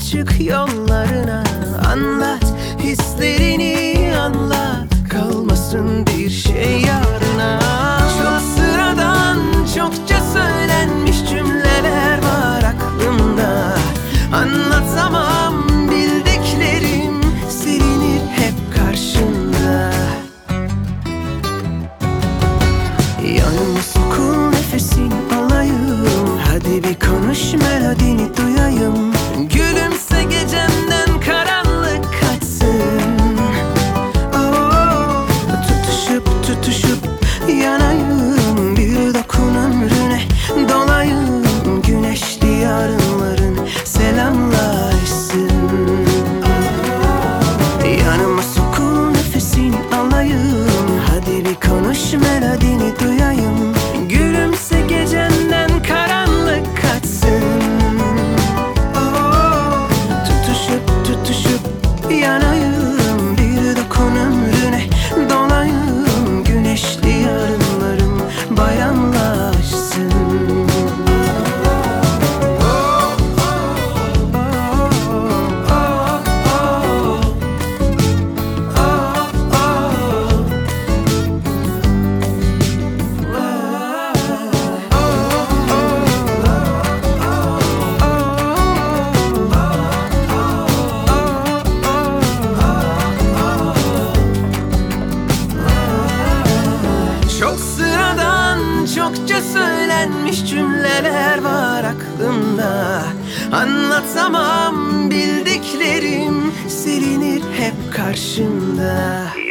çık yollarına. Anlat hislerini, anlat, kalmasın bir şey yarına. Çok sıradan, çokça söylenmiş cümleler var aklımda. Anlatamam bildiklerim, silinir hep karşında. Yanıma sokul, nefesin alayım. Hadi bir konuş, melodini duyayım. Gülümse, gecemden karanlık kaçsın. Oh, tutuşup tutuşup yanayım. Bir dokun ömrüne dolayım. Güneşli yarınların selamlaşsın. Yanıma sokul, nefesin alayım. Hadi bir konuş, melodini duyayım. Gülümse, gecenden karanlık kaçsın. Oh, tutuşup tutuşup yanayım. Bir dokun ömrüne dolayım. Güneşli yarınlarım bayramlaşsın. Çok sıradan, çokça söylenmiş cümleler var aklımda. Anlatamam bildiklerim, silinir hep karşımda.